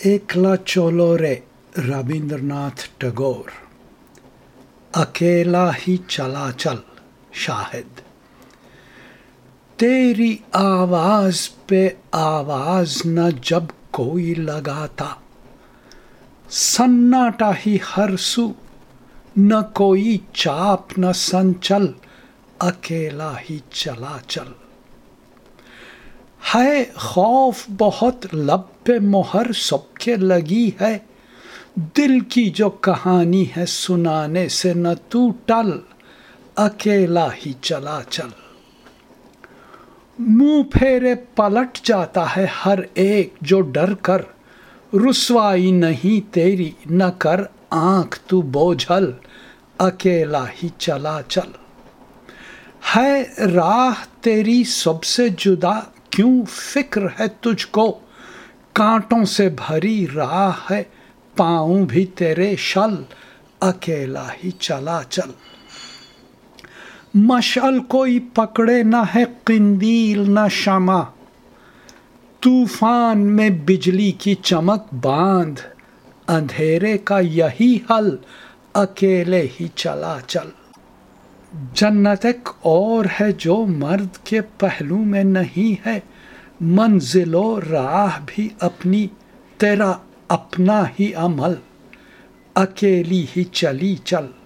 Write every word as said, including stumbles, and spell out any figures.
एकला चलो रे रविंद्रनाथ टैगोर। अकेला ही चला चल शाहिद। तेरी आवाज पे आवाज न जब कोई लगाता, सन्नाटा ही हर सू न कोई चाप न संचल, अकेला ही चला चल। है खौफ बहुत लब पे मोहर सबके लगी है, दिल की जो कहानी है सुनाने से न तू टल, अकेला ही चला चल। मुंह फेरे पलट जाता है हर एक जो डर कर, रुसवाई नहीं तेरी न कर आंख तू बोझल, अकेला ही चला चल। है राह तेरी सबसे जुदा क्यों फिक्र है तुझको, कांटों से भरी राह है पाँव भी तेरे शल, अकेला ही चला चल। मशअल कोई पकड़े न है किंदील न शमा, तूफान में बिजली की चमक बांध, अंधेरे का यही हल, अकेले ही चला चल। जन्नत एक और है जो मर्द के पहलू में नहीं है, मंजिलो राह भी अपनी तेरा अपना ही अमल, अकेली ही चली चल।